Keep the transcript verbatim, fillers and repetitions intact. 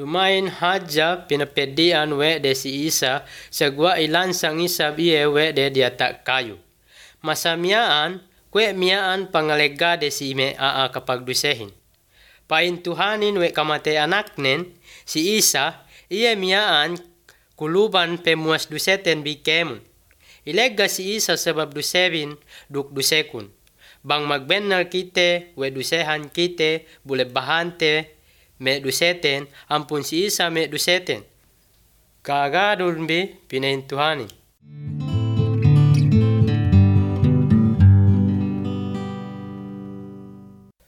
Lumayan haja pinapedian we de si Isa sagwa ilan sang isa biye we de dia tak kayu. Masamiaan kwe miaan pangalega de si ime aa kapag dusehin. Paintuhanin we kamate anaknen si Isa iye miaan kuluban pemuas duseten bikemun. Ilega si Isa sebab dusebin duk dusekun. Bang magbenar kite we dusehan kite bule bahante me duseten ampun si Isa me duseten. Kagadun bi pinaintuhanin.